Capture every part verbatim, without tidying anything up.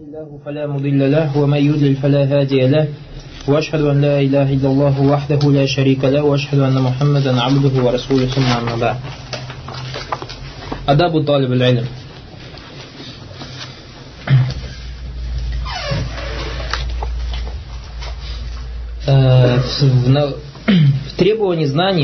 الله فلا مضل له ومن يضلل فلا هادي له وأشهد أن لا إله إلا الله وحده لا شريك له وأشهد أن محمدا عبده ورسوله ثم أما بعد. آداب طالب العلم. В требовании знаний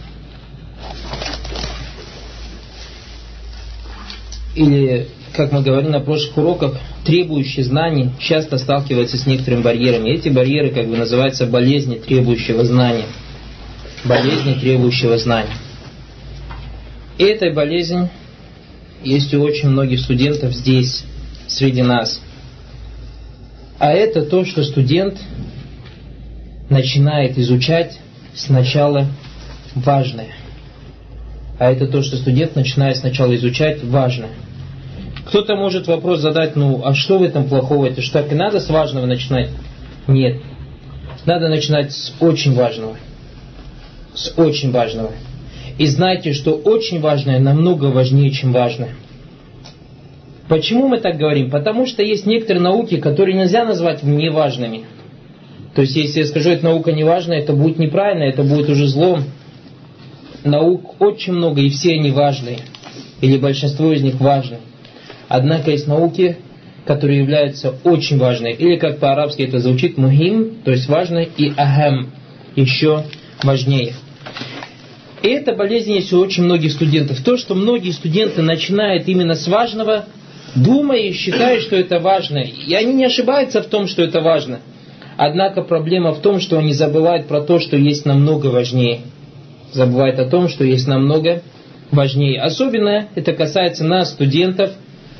или, как мы говорили на прошлых уроках, требующие знаний часто сталкиваются с некоторыми барьерами. Эти барьеры как бы называются болезни требующего знания. Болезни требующего знания. И эта болезнь есть у очень многих студентов здесь, среди нас. А это то, что студент начинает изучать сначала важное. А это то, что студент начинает сначала изучать важное. Кто-то может вопрос задать, ну, а что в этом плохого? Это что, так и надо с важного начинать? Нет. Надо начинать с очень важного. С очень важного. И знайте, что очень важное намного важнее, чем важное. Почему мы так говорим? Потому что есть некоторые науки, которые нельзя назвать неважными. То есть, если я скажу, эта наука неважная, это будет неправильно, это будет уже злом. Наук очень много, и все они важные. Или большинство из них важны. Однако есть науки, которые являются очень важными. Или, как по-арабски это звучит, мухим, то есть важно, и ахам, еще важнее. И эта болезнь есть у очень многих студентов. То, что многие студенты начинают именно с важного, думая и считая, что это важно. И они не ошибаются в том, что это важно. Однако проблема в том, что они забывают про то, что есть намного важнее. Забывают о том, что есть намного важнее. Особенно это касается нас, студентов,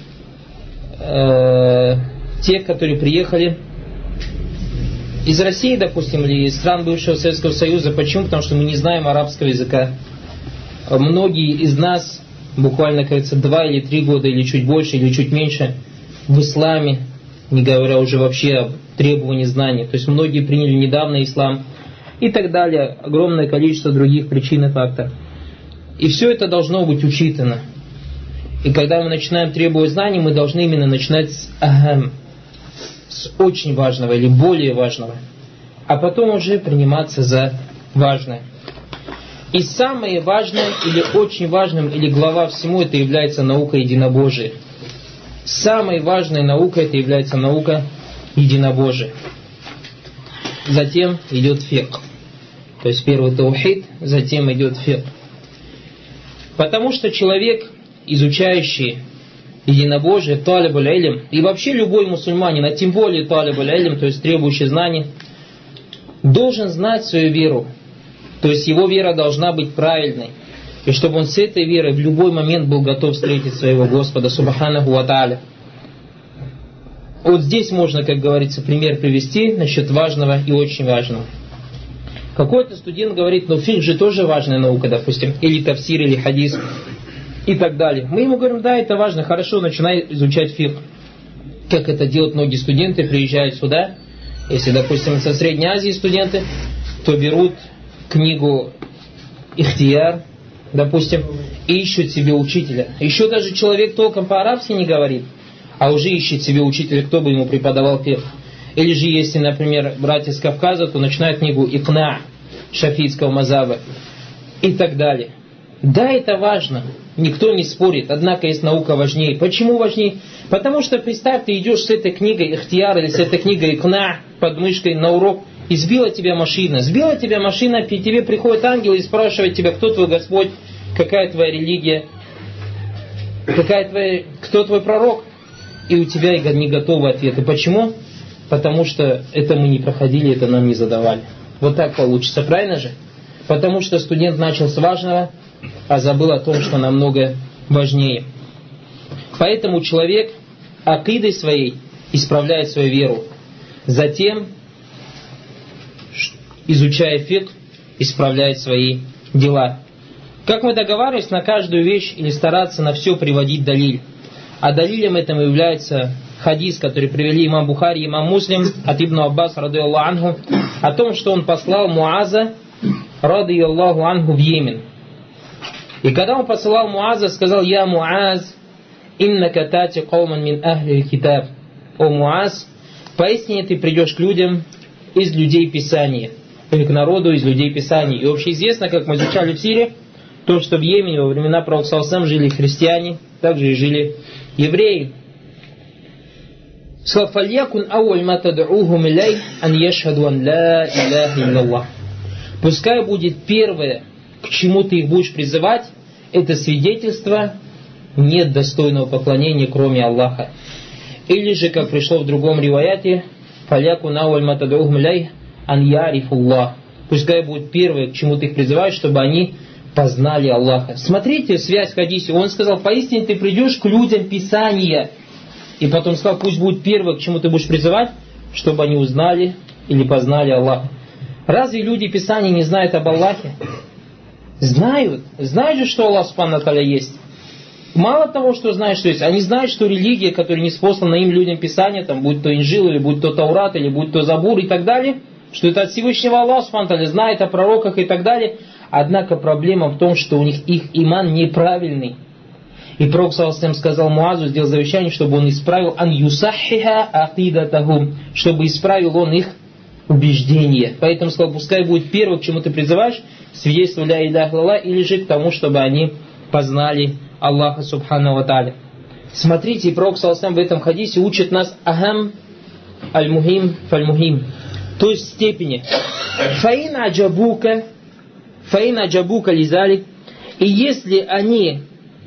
э, тех, которые приехали из России, допустим, или из стран бывшего Советского Союза. Почему? Потому что мы не знаем арабского языка. Многие из нас, буквально, кажется, два или три года, или чуть больше, или чуть меньше, в исламе, не говоря уже вообще о требовании знаний. То есть многие приняли недавно ислам и так далее. Огромное количество других причин и факторов. И все это должно быть учитано. И когда мы начинаем требовать знаний, мы должны именно начинать с ахам, с очень важного или более важного, а потом уже приниматься за важное. И самое важное, или очень важным, или глава всему, это является наука единобожия. Самой важной наукой это является наука единобожия. Затем идет фикх. То есть первый таухид, затем идет фикх. Потому что человек, изучающий единобожие, талибуль илм, и вообще любой мусульманин, а тем более талибуль илм, то есть требующий знаний, должен знать свою веру. То есть его вера должна быть правильной. И чтобы он с этой верой в любой момент был готов встретить своего Господа, субханаху ва тааля. Вот здесь можно, как говорится, пример привести насчет важного и очень важного. Какой-то студент говорит, ну фикх же тоже важная наука, допустим, или тафсир, или хадис, и так далее. Мы ему говорим, да, это важно, хорошо, начинай изучать фикх. Как это делают многие студенты, приезжают сюда. Если, допустим, со Средней Азии студенты, то берут книгу «Ихтияр», допустим, и ищут себе учителя. Еще даже человек толком по-арабски не говорит, а уже ищет себе учителя, кто бы ему преподавал фикх. Или же, если, например, брать из Кавказа, то начинают книгу «Икна» шафийского мазаба и так далее. Да, это важно, никто не спорит, однако есть наука важнее. Почему важнее? Потому что, представь, ты идешь с этой книгой «Ихтияр» или с этой книгой «Икна» под мышкой на урок, и сбила тебя машина. Сбила тебя машина, и тебе приходит ангел и спрашивает тебя, кто твой Господь, какая твоя религия, какая твоя, кто твой пророк. И у тебя не готовы ответы. Почему? Потому что это мы не проходили, это нам не задавали. Вот так получится, правильно же? Потому что студент начал с важного, а забыл о том, что намного важнее. Поэтому человек акидой своей исправляет свою веру. Затем, изучая фикх, исправляет свои дела. Как мы договаривались, на каждую вещь или стараться на все приводить далиль. А далилем этому является хадис, который привели имам Бухари и имам Муслим от Ибн Аббас, радийаллаху анху, о том, что он послал Муаза, радийаллаху анху, в Йемен. И когда он посылал Муаза, сказал: «Я Муаз, иннака тати кауман мин ахли китаб». о Муаз, поистине ты придешь к людям из людей Писания, или к народу из людей Писания. И общеизвестно, как мы изучали в Сире, то, что в Йемене во времена пророка саллаллаху жили христиане, также и жили евреи. «Фальякун ауаль ма тад'ухум илей ан яшхаду ан ла иляха илляллах». Пускай будет первое, к чему ты их будешь призывать, это свидетельство нет достойного поклонения, кроме Аллаха. Или же, как пришло в другом риваяте, «Фальякун ауаль ма тад'ухум илей ан ярифуллах». Пускай будет первое, к чему ты их призываешь, чтобы они познали Аллаха. Смотрите связь в хадисе. Он сказал, поистине ты придешь к людям Писания. И потом сказал, пусть будет первое, к чему ты будешь призывать, чтобы они узнали или познали Аллаха. Разве люди Писания не знают об Аллахе? Знают. Знают же, что Аллах Субхану ва Тааля есть. Мало того, что знают, что есть, они знают, что религия, которая ниспослана им людям Писания, там, будь то Инжил, или будь то Таурат, или будь то Забур и так далее, что это от Всевышнего Аллаха Субхану ва Тааля, знает о пророках и так далее. Однако проблема в том, что у них их иман неправильный. И Пророк саллаллаху алейхи ва саллям сказал Муазу, сделал завещание, чтобы он исправил ан юсаххиха акидатахум, чтобы исправил он их убеждение. Поэтому сказал, пускай будет первое, к чему ты призываешь, свидетельство ля иляха илlallah, или же к тому, чтобы они познали Аллаха Субхану ва Тааля. Смотрите, и Пророк саллаллаху алейхи ва саллям в этом хадисе учит нас ахам аль-мухим фаль-мухим, то есть степени. Фаин аджабука Фаина джабука лизалик, и если они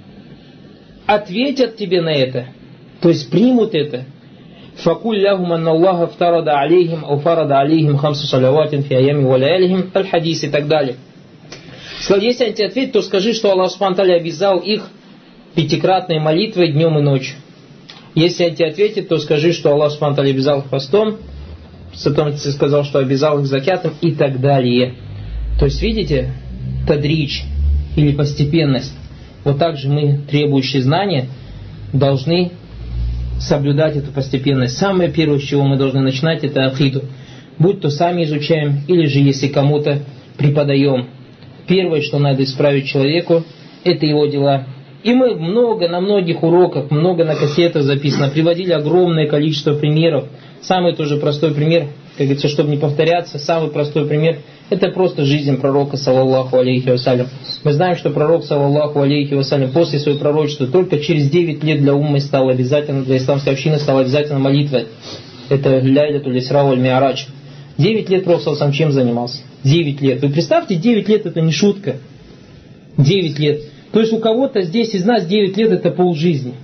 ответят тебе на это, то есть примут это, факуль лахум анна Аллаха фтарада алейхим, ау фарада алейхим хамсу салаватин фи аями ва лаялихим, аль-хадис и так далее. Сказал, если они тебе ответят, то скажи, что Аллах Субхану ва Тааля обязал их пятикратной молитвой днем и ночью. Если они тебе ответят, то скажи, что Аллах Субхану ва Тааля обязал их постом, потом ты сказал, что обязал их закятом и так далее. То есть, видите, тадридж или постепенность. Вот так же мы, требующие знания, должны соблюдать эту постепенность. Самое первое, с чего мы должны начинать, это акиду. Будь то сами изучаем, или же если кому-то преподаем. Первое, что надо исправить человеку, это его дела. И мы много, на многих уроках, много на кассетах записано, приводили огромное количество примеров. Самый тоже простой пример, как говорится, чтобы не повторяться, самый простой пример – это просто жизнь пророка, саллаллаху алейхи вассалям. Мы знаем, что пророк, саллаллаху алейхи вассалям, после своего пророчества только через девять лет для уммы стало обязательно, для исламской общины стала обязательно молитва. Это ляйлятуль исра валь ми'раджь. девять лет пророк, саллаллаху алейхи, чем занимался? девять лет. Вы представьте, девять лет это не шутка. девять лет. То есть у кого-то здесь из нас девять лет это полжизни.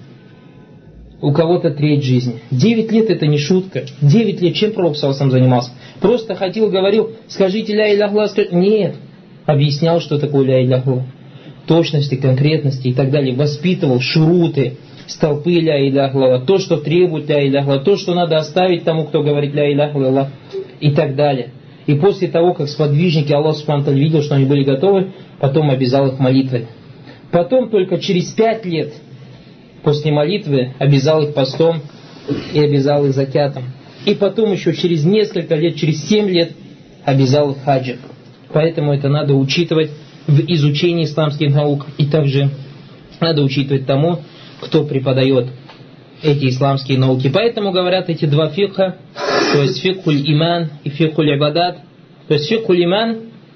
У кого-то треть жизни. девять лет это не шутка. девять лет чем пророк саллаллаху алейхи занимался? Просто ходил, говорил, скажите ля иляха илlallah. Нет. Объяснял, что такое ля иляха илlallah. Точности, конкретности и так далее. Воспитывал шуруты, столпы ля иляха илlallah. То, что требует ля иляха илlallah. То, что надо оставить тому, кто говорит ля иляха илlallah. И так далее. И после того, как сподвижники Аллаха Субхану ва Тааля видел, что они были готовы, потом обязал их молитвой. Потом только через пять лет после молитвы обязал их постом и обязал их закятом. И потом еще через несколько лет, через семь лет обязал их хаджем. Поэтому это надо учитывать в изучении исламских наук. И также надо учитывать тому, кто преподает эти исламские науки. Поэтому говорят эти два фикха, то есть фикхуль иман и фикхуль ибадат. То есть фикхуль иман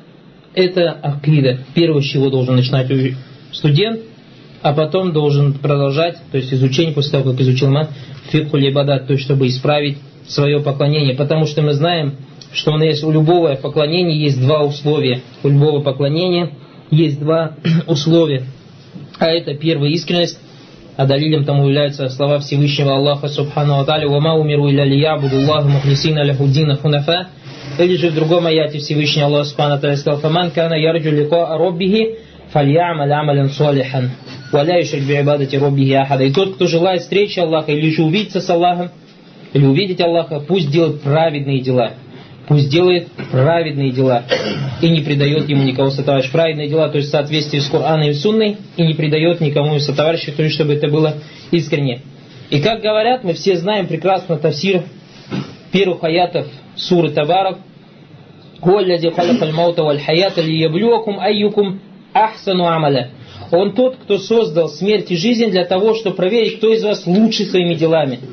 это акида. Первое, с чего должен начинать студент, а потом должен продолжать, то есть изучение после того, как изучил иман, фикхуль ибадат, то есть чтобы исправить свое поклонение. Потому что мы знаем, что у, нас, у любого поклонения есть два условия. У любого поклонения есть два условия. А это первая искренность, а далилем тому являются слова Всевышнего Аллаха Субхану ва Тааля: «Вама умиру илля лиябуду Аллаху мухлисина лаху дина хунафа». Или же в другом аяте Всевышний Аллах Субхану ва Тааля сказал: «Фаман кана ярджу ликаа роббихи фальямаль амалян салихан ва ла юшрик би'ибадати роббихи ахада». И тот, кто желает встречи Аллаха или же увидеться с Аллахом, или увидеть Аллаха, пусть делает праведные дела. Пусть делает праведные дела и не предает ему никого сотоварища. Праведные дела, то есть в соответствии с Кораном и Сунной, и не предает никому из сотоварищей, то есть чтобы это было искренне. И как говорят, мы все знаем прекрасно тафсир первых аятов суры Табарак: «Хуалладзи халакаль маута валь хаята лияблюакум айюкум ахсану амаля». Он тот, кто создал смерть и жизнь для того, чтобы проверить, кто из вас лучше своими делами.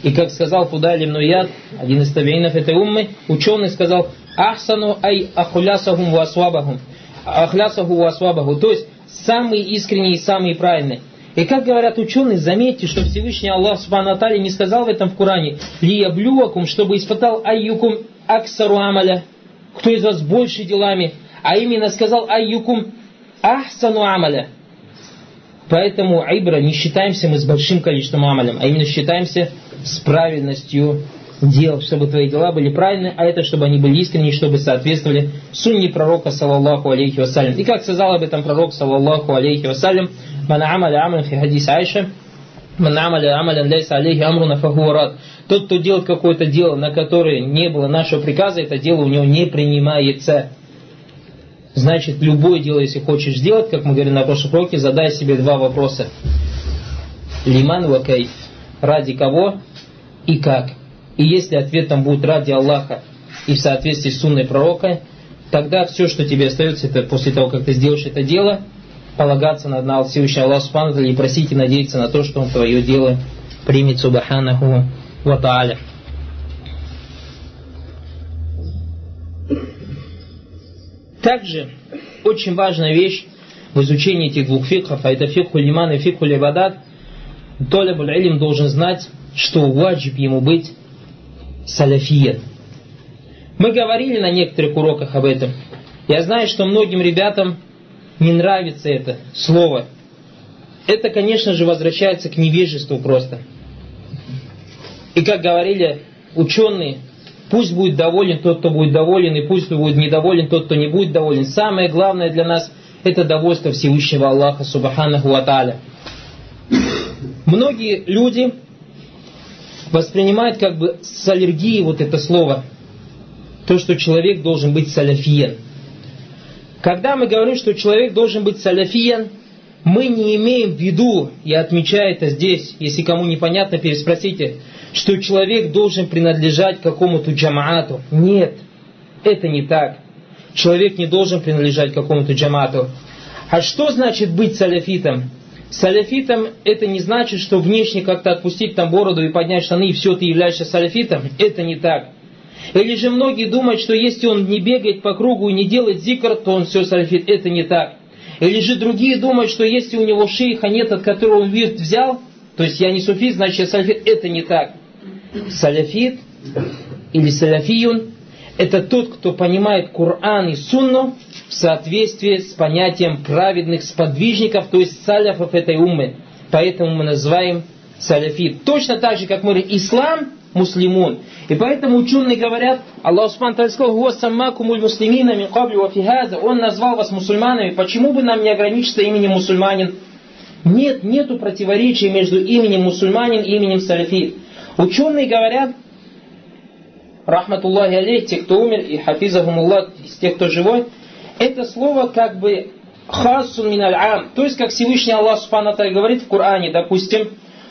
И как сказал Фудаль ибн Ияд, один из табиинов этой уммы, ученый сказал: ахсану ай ахулясахум ва асвабахум. Ахлясаху ва асвабаху. То есть самые искренние и самые правильные. И как говорят ученые, заметьте, что Всевышний Аллах Субхану ва Тааля не сказал в этом в Коране: лияблювакум, чтобы испытал айюкум аксару амаля, кто из вас больше делами, а именно сказал айюкум ахсану амаля. Поэтому айбра, не считаемся мы с большим количеством амалем, а именно считаемся с правильностью дел, чтобы твои дела были правильны, а это чтобы они были искренние, чтобы соответствовали сунне пророка, саллаллаху алейхи вассалям. И как сказал об этом пророк, саллаллаху алейхи вассалям: ман амаля амалян фи хадис Айша, ман амаля амалян лейса алейхи амруна фахуа рад. Тот, кто делает какое-то дело, на которое не было нашего приказа, это дело у него не принимается. Значит, любое дело, если хочешь сделать, как мы говорили на прошлом уроке, задай себе два вопроса. Лиман ва кайф. Ради кого и как. И если ответ там будет ради Аллаха и в соответствии с сунной пророка, тогда все, что тебе остается, это после того, как ты сделаешь это дело, полагаться на Всевышнего Аллаха Субхану ва Тааля и просить и надеяться на то, что Он твое дело примет, субханаху ва тааля. Также очень важная вещь в изучении этих двух фикхов, а это фикху лиман и фикху либадат, талибуль илм должен знать, что ваджиб ему быть салафиен. Мы говорили на некоторых уроках об этом. Я знаю, что многим ребятам не нравится это слово. Это, конечно же, возвращается к невежеству просто. И как говорили ученые, пусть будет доволен тот, кто будет доволен, и пусть будет недоволен тот, кто не будет доволен. Самое главное для нас – это довольство Всевышнего Аллаха Субханаху ва Тааля. Многие люди воспринимают как бы с аллергией вот это слово, то, что человек должен быть салафиен. Когда мы говорим, что человек должен быть салафиен, мы не имеем в виду, я отмечаю это здесь, если кому непонятно, переспросите, что человек должен принадлежать какому-то джамаату. Нет, это не так. Человек не должен принадлежать какому-то джамаату. А что значит быть салафитом? Салафитом это не значит, что внешне как-то отпустить там бороду и поднять штаны, и все, ты являешься салафитом. Это не так. Или же многие думают, что если он не бегает по кругу и не делает зикр, то он все салафит. Это не так. Или же другие думают, что если у него шейха нет, от которого он вирд взял, то есть я не суфит, значит я салафит. Это не так. Салафит или салафиюн – это тот, кто понимает Коран и Сунну в соответствии с понятием праведных сподвижников, то есть саляфов этой уммы. Поэтому мы называем салафит. Точно так же, как мы говорим ислам, муслимун. И поэтому ученые говорят, Аллах Субхану ва Тааля сказал: «Хуа саммакумуль муслимина мин кабли ва фи хаза». Он назвал вас мусульманами. Почему бы нам не ограничиться именем мусульманин? Нет, нету противоречия между именем мусульманин и именем салафит. Ученые говорят, рахматуллахи алейх, те, кто умер, и хафизахумуллах, из тех, кто живой, это слово как бы хасун мин аль-ам. То есть, как Всевышний Аллах Субхану ва Тааля говорит в Коране, допустим,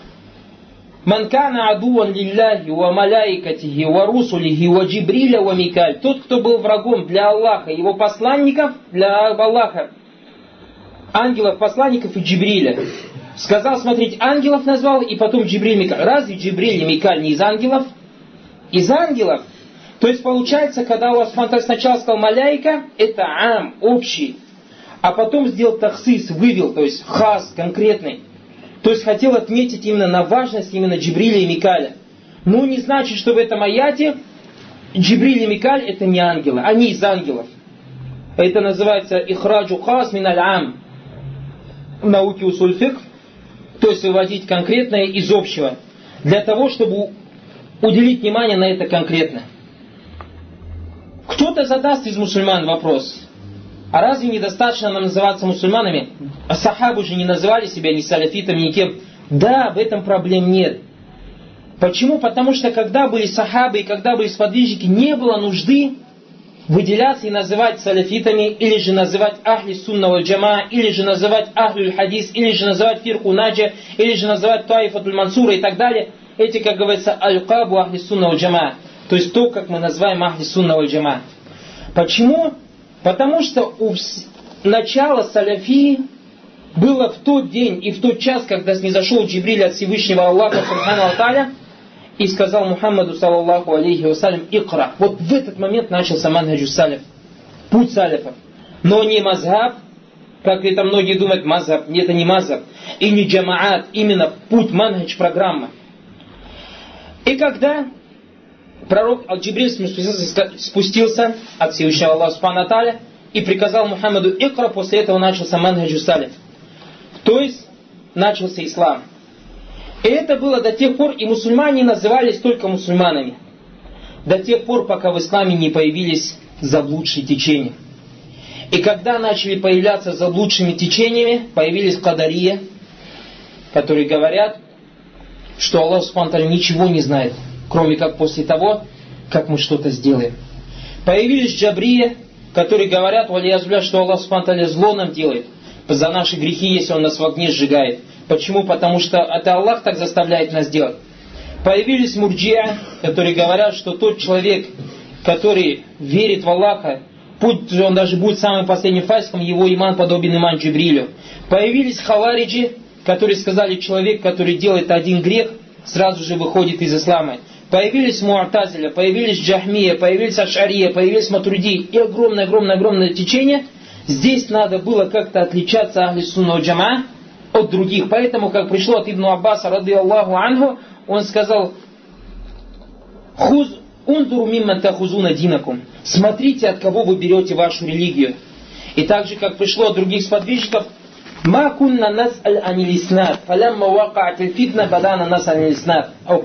«Ман кана адуан лилляхи ва маляикатихи ва русулихи ва джибриля ва микаль». Тот, кто был врагом для Аллаха, его посланников, для Аллаха, ангелов, посланников и Джибриля. Сказал, смотрите, ангелов назвал, и потом Джибриль, Микаль. Разве Джибриль и Микаль не из ангелов? Из ангелов. То есть получается, когда Аллах сначала сказал маляйка, это ам, общий. А потом сделал тахсис, вывел, то есть хас, конкретный. То есть хотел отметить именно на важность именно Джибриля и Микаля. Ну не значит, что в этом аяте Джибриль и Микаль это не ангелы, они из ангелов. Это называется ихраджу хас мин аль-ам. В науке усуль фикх. То есть выводить конкретное из общего. Для того, чтобы уделить внимание на это конкретно. Кто-то задаст из мусульман вопрос. А разве недостаточно нам называться мусульманами? А сахабы же не называли себя ни салафитами, ни кем. Да, в этом проблем нет. Почему? Потому что когда были сахабы и когда были сподвижники, не было нужды выделяться и называть салафитами, или же называть ахли сунна валь джама, или же называть ахлюль хадис, или же называть фирку наджа, или же называть таифатуль мансура и так далее. Эти, как говорится, аль-кабу ахли сунна валь джама. То есть то, как мы называем ахли сунна валь джама. Почему? Потому что у начала салафии было в тот день и в тот час, когда снизошел Джибриль от Всевышнего Аллаха Субхану ва Тааля, и сказал Мухаммаду, саллаллаху алейхи вассалям, икра. Вот в этот момент начался манхаджу салиф, путь салифов. Но не мазхаб, как это многие думают, мазхаб, это не мазхаб, и не джамаат, именно путь, манхадж, программа. И когда пророк Аль-Джибриль спустился, спустился от Всевышнего Аллаха Субхану ва Тааля и приказал Мухаммаду икра, после этого начался манхаджу салиф. То есть начался ислам. И это было до тех пор, и мусульмане назывались только мусульманами. До тех пор, пока в исламе не появились заблудшие течения. И когда начали появляться заблудшими течениями, появились кадария, которые говорят, что Аллах Субхану ва Тааля ничего не знает, кроме как после того, как мы что-то сделаем. Появились джабрия, которые говорят, валиязбля, что Аллах Субхану ва Тааля зло нам делает за наши грехи, если Он нас в огне сжигает. Почему? Потому что это Аллах так заставляет нас делать. Появились мурджиа, которые говорят, что тот человек, который верит в Аллаха, пусть он даже будет самым последним фасиком, его иман подобен иман Джибрилю. Появились хавариджи, которые сказали, человек, который делает один грех, сразу же выходит из ислама. Появились муатазиля, появились джахмия, появились ашария, появились матруди и огромное-огромное-огромное течение. Здесь надо было как-то отличаться ахли сунна валь джамаа от других. Поэтому, как пришло от Ибн Аббаса, ради Аллаху анху, он сказал, «Хуз унзуру мимман тахузуна динакум». Смотрите, от кого вы берете вашу религию. И так же, как пришло от других сподвижников, «Ма кунна нас'аль анил иснад, фалямма вака'атиль фитна бадана нас'аль анил иснад».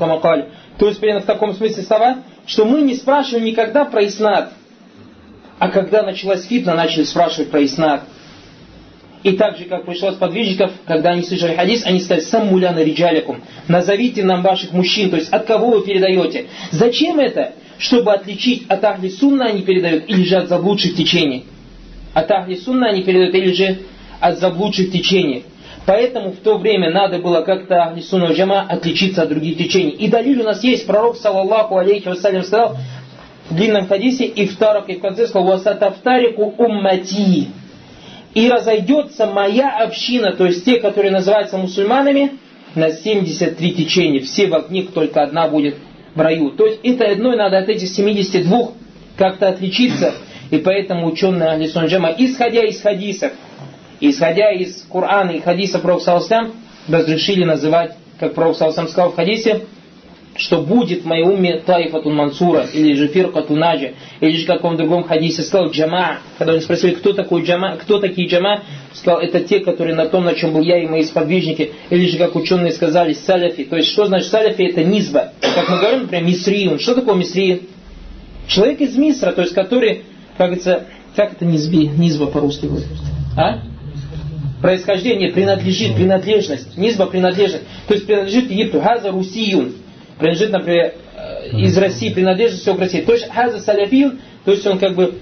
То есть, примерно в таком смысле слова, что мы не спрашиваем никогда про иснад, а когда началась фитна, начали спрашивать про иснад. И так же, как пришло от сподвижников, когда они слышали хадис, они сказали, «Саммуляна риджалякум», назовите нам ваших мужчин, то есть от кого вы передаете. Зачем это? Чтобы отличить, от ахли сунна они передают, или же от заблудших течений. От ахли сунна они передают, или же от заблудших течений. Поэтому в то время надо было как-то ахли сунна валь джамаа отличиться от других течений. И далиль у нас есть, пророк, саллаллаху алейхи вассалям, сказал в длинном хадисе, и второк, и в конце сказал, «Васатафтарику уммати». И разойдется моя община, то есть те, которые называются мусульманами, на семьдесят три течения. Все в огне, только одна будет в раю. То есть это одной надо от этих семидесяти двух как-то отличиться. И поэтому ученые ахли сунна валь джамаа, исходя из хадисов, исходя из Корана и хадиса пророка саллаллаху алейхи ва саллям, разрешили называть, как пророк саллаллаху алейхи ва саллям сказал в хадисе, что будет в моей умме таифатун мансура, или же фиркатун наджа, или же в каком другом хадисе сказал джамаа. Когда они спросили, кто такой джамаа, кто такие джамаа, сказал, это те, которые на том, на чем был я и мои сподвижники, или же, как ученые сказали, саляфи. То есть, что значит саляфи? Это низба. Как мы говорим, например, мисриун. Что такое мисриун? Человек из Мисра, то есть, который, как говорится, как это низби, низба по-русски будет? А? Происхождение, принадлежит, принадлежность. Низба, принадлежность. То есть, принадлежит Египту. Хаза русиюн. Принадлежит, например, из России, принадлежит все к России. То есть хаза саляфиюн, то есть он как бы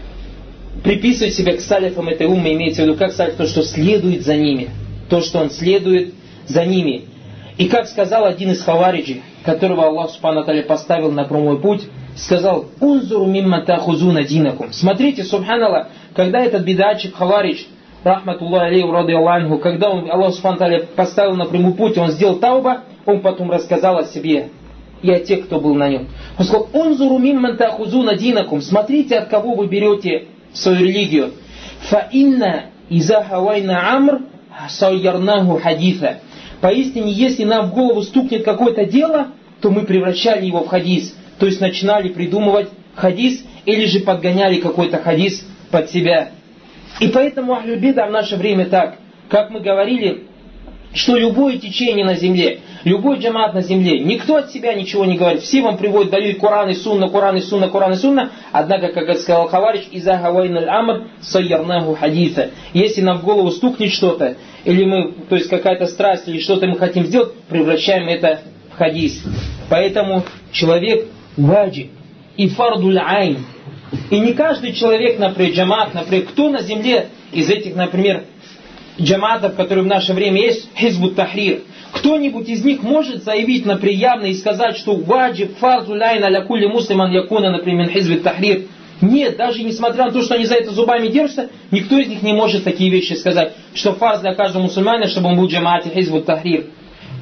приписывает себя к саляфам этой уммы, имеется в виду как саляф, то, что следует за ними. То, что он следует за ними. И как сказал один из хавариджи, которого Аллах Субхану ва Тааля поставил на прямой путь, сказал, «Унзуру мимма тахузуна динакум». Смотрите, субханаллах, когда этот бидатчик хаваридж, рахматуллахи алейхи ради Аллаху, когда он, Аллах Субхану ва Тааля поставил на прямой путь, он сделал тауба, он потом рассказал о себе и о тех, кто был на нем. Он сказал, «Унзуру мимман тахузуна динакум». Смотрите, от кого вы берете свою религию. «Фа инна иза хавайна амр сайярнаху хадиса». Поистине, если нам в голову стукнет какое-то дело, то мы превращали его в хадис. То есть начинали придумывать хадис, или же подгоняли какой-то хадис под себя. И поэтому ахлю бида в наше время так, как мы говорили, что любое течение на земле, любой джамаат на земле, никто от себя ничего не говорит. Все вам приводят далиль Коран и Сунна, Коран и Сунна, Коран и Сунна. Однако, как сказал хаваридж, «Иза хавайналь амр сайярнаху хадиса». Если нам в голову стукнет что-то, или мы, то есть какая-то страсть, или что-то мы хотим сделать, превращаем это в хадис. Поэтому человек ваджиб и фардуль айн. И не каждый человек, например, джамаат, например, кто на земле из этих, например, джамаатов, которые в наше время есть, хизбут тахрир, кто-нибудь из них может заявить, например, явно и сказать, что ваджиб фарзу ляйна ля кулли муслиман якуна, например, хизбут тахрир. Нет, даже несмотря на то, что они за это зубами держатся, никто из них не может такие вещи сказать, что фарз для каждого мусульманина, чтобы он был в джамаате хизбут тахрир.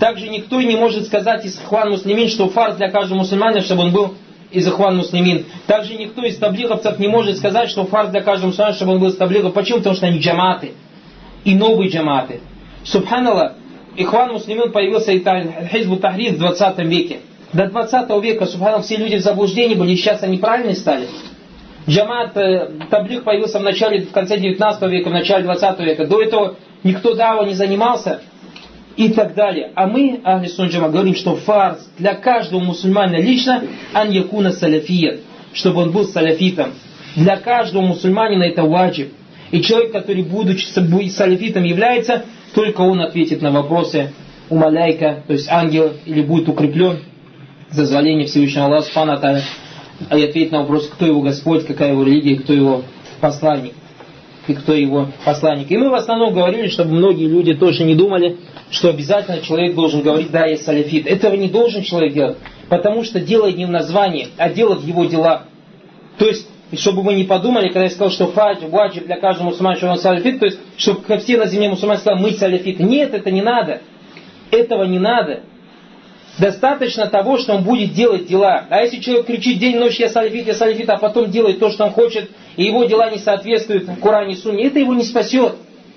Также никто не может сказать из Ихван Муслимин, что фарз для каждого мусульманина, чтобы он был из Ихван Муслимин. Также никто из таблиговцев не может сказать, что фарз для каждого мусульманина, чтобы он был из таблигов. Почему? Потому что они джаматы. И новые джаматы. Субханаллах, Ихван Муслимин появился и Хизбу Тахрир в двадцатом веке. До двадцатого века, субханаллах, все люди в заблуждении были, и сейчас они правильные стали. Джамат, таблиг появился в начале, в конце девятнадцатого века, в начале двадцатого века. До этого никто дава не занимался. И так далее. А мы, Ахли Сунна Джама, говорим, что фарз для каждого мусульманина лично ан якуна саляфия, чтобы он был саляфитом. Для каждого мусульманина это ваджиб. И человек, который, будучи саляфитом, является, только он ответит на вопросы у маляйка, то есть ангела, или будет укреплен за дозволение Всевышнего Аллаха Субхану ва Тааля, и ответит на вопрос, кто его Господь, какая его религия, кто его посланник, и кто его посланник. И мы в основном говорили, чтобы многие люди тоже не думали, что обязательно человек должен говорить, да, я саляфит. Этого не должен человек делать, потому что дело не в названии, а дело в его делах. То есть, чтобы вы не подумали, когда я сказал, что фаджиб, ваджиб для каждого мусульманина, что он саляфит, то есть, чтобы все на земле мусульмане сказали, мы саляфиты. Нет, это не надо. Этого не надо. Достаточно того, что он будет делать дела. А если человек кричит день и ночь, я саляфит, я саляфит, а потом делает то, что он хочет, и его дела не соответствуют Коране и Сунне, это его не спасет.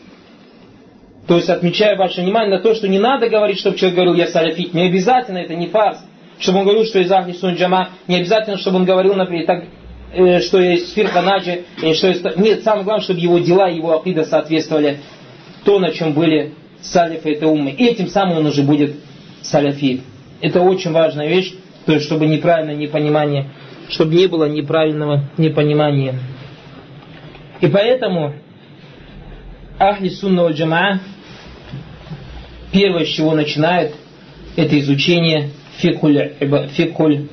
То есть, отмечаю ваше внимание на то, что не надо говорить, чтобы человек говорил, я саляфит. Не обязательно, это не фарз. Чтобы он говорил, что из Ахли Сунна Джама. Не обязательно, чтобы он говорил, например, так, э, что есть фирка наджи. Что есть... Нет, самое главное, чтобы его дела, его акида соответствовали то, на чем были салифы этой уммы. И этим самым он уже будет саляфит. Это очень важная вещь, то есть, чтобы неправильное непонимание, чтобы не было неправильного непонимания. И поэтому Ахли Сунна валь Джамаа первое, с чего начинают, это изучение фикхуль, фикхуль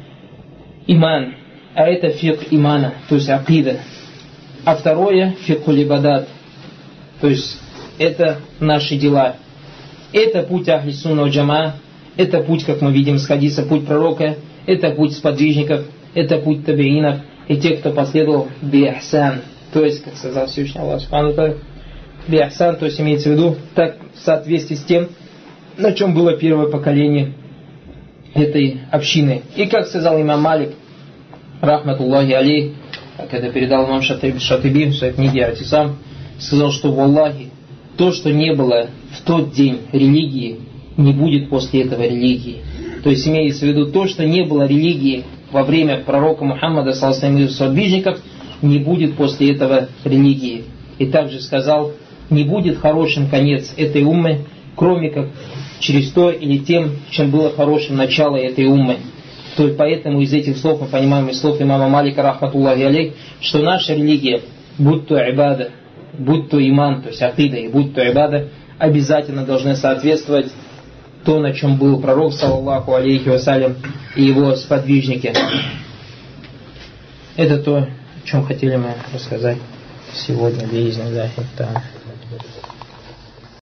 иман, а это фикх имана, то есть акида. А второе фикхуль ибадат, то есть это наши дела. Это путь Ахли Сунна валь Джамаа, это путь, как мы видим с хадиса, путь пророка, это путь сподвижников, это путь табиинов и тех, кто последовал би-ихсан, то есть, как сказал Всевышний Аллах Субхану ва Тааля, би-ихсан, то есть имеется в виду, так в соответствии с тем, на чем было первое поколение этой общины. И как сказал имам Малик, рахматуллахи алейх, как это передал имам Шатиби в своей книге Атисам, сказал, что валлахи, то, что не было в тот день религии, не будет после этого религии. То есть имеется в виду то, что не было религии во время пророка Мухаммада саллаллаху алейхи ва саллям и сподвижников, не будет после этого религии. И также сказал, не будет хорошим конец этой уммы, кроме как через то или тем, чем было хорошим начало этой уммы. То есть поэтому из этих слов мы понимаем из слов имама Малика рахматуллахи алейх, что наша религия, будь то ибада, будь то иман, то есть акида, и будь то ибада, обязательно должны соответствовать то, на чем был пророк, саллаллаху алейхи вассалям, и его сподвижники. Это то, о чем хотели мы рассказать сегодня. Биизниллахи та'аля.